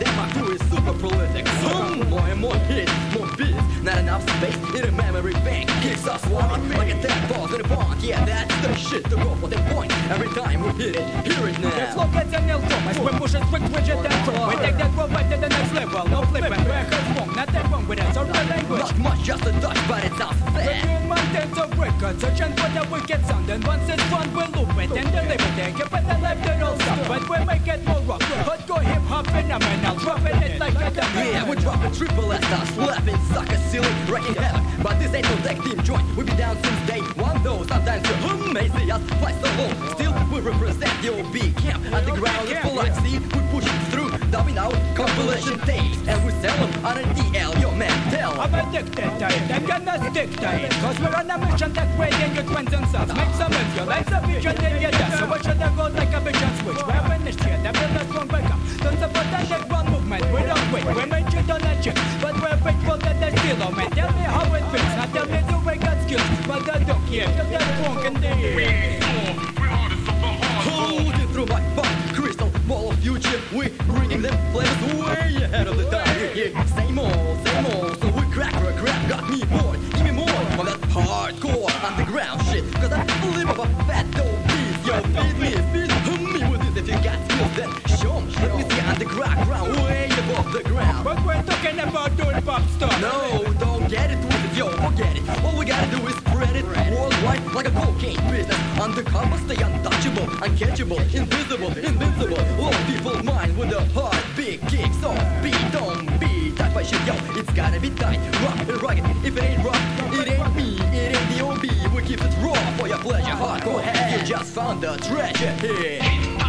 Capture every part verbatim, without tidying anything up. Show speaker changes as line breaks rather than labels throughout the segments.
my crew is super prolific. Hmm, more and more hits, more beats. Not enough space in a memory bank. Kicks us swarming like a tadpole in a pond. Yeah, that's the shit to go for the point. Every time we hit it, hear it now.
The flow gets a nail from us. We push it, quick, widget, and chrome. We take that robot to the next level. No flipping, records wrong. Nothing wrong with us, our language.
Not much, just a touch, but it sounds fair.
We're doing mountains of records, searching for the wicked sound. And once it's fun, we'll loop it and deliver it. Give it the life that all stuff, but we make it more rough. Hardcore hip-hop phenomenal, dropping it like a dumb.
Yeah, we drop a triple S, start slapping, suckers silly, wrecking havoc. But this ain't no tech team joint. We be down since day one, though. Sometimes you hum, may see us fly so low. Still, we represent the O B camp. Underground is full, see, we push it through, dubbing out compilation tapes. And we sell them on a D L, yo man, tell.
I'm addicted to it, I'm gonna stick to it. Cause we're on a mission that way in your twins and sons. Make some of your lives a vision in your death. So what should I go like a vision switch? We're in the shit, the builders won't wake up. Don't support the underground movement, we don't wait. We made you on that chip, but we're faithful to the steel, oh man. Tell me how it feels, now tell me the way got skills. But I don't care, feel that funk in the air.
Hold it through my funk, crystal ball of future. We bringing them flavors way ahead of the time. We're here, same old, same old. So we crack for a crap, got me bored. Give me more of that hardcore underground shit. Cause I live off a fat dope beat. Yo, feed me, feed me with this if you got skills. Then show me, let me see underground, ground, way above the ground.
But we're talking about doing pop stuff.
No, don't get it twisted, yo, forget it. All we gotta do is spread it worldwide like a cocaine business. Undercover, stay untouchable, uncatchable, invisible, invincible. Low people mind with a heart, big kick, so beat, don't be tight by shit, yo. It's gotta be tight, rock and rugged. If it ain't rock, it ain't me, it ain't the O B. We keep it raw for your pleasure, hardcore head. You just found the treasure here.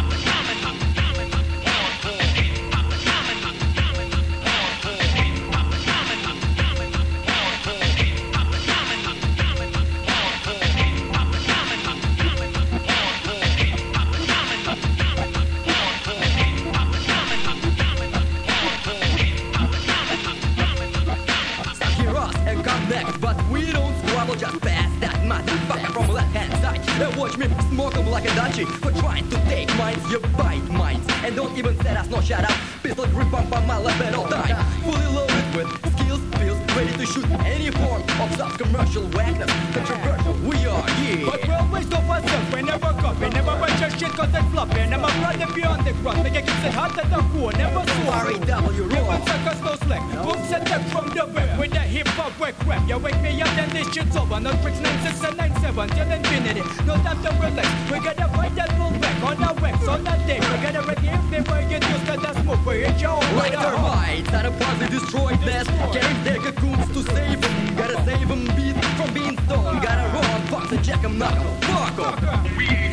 But we don't squabble, just pass that motherfucker from left hand side. And watch me smoke them like a Dutchie for trying to take minds, you bite minds. And don't even set us no shut up. Pistol grip on my lap at all time. Fully loaded with skills, feels ready to shoot any form of such commercial wagness. Controversial, we are here.
But we always go for self, we never copy, never watch your shit cause it's floppy. Never run it beyond the cross, make it keeps it hot at the core, never
R A W
never
raw.
suckers no slack. Books attack from the web with the hip hop wreck rap. You wake me up then this shit's over. No tricks nine six and nine seven till infinity. No time to relax. We gotta fight that bull back on our wax on that day. We gotta wreck him before you use the dust move. We hit your own
like termites, not a part they destroyed nest. Carrying their cocoons to save them. Gotta save them beat from being stoned. Gotta run, fox and check them, knock 'em, fuck 'em.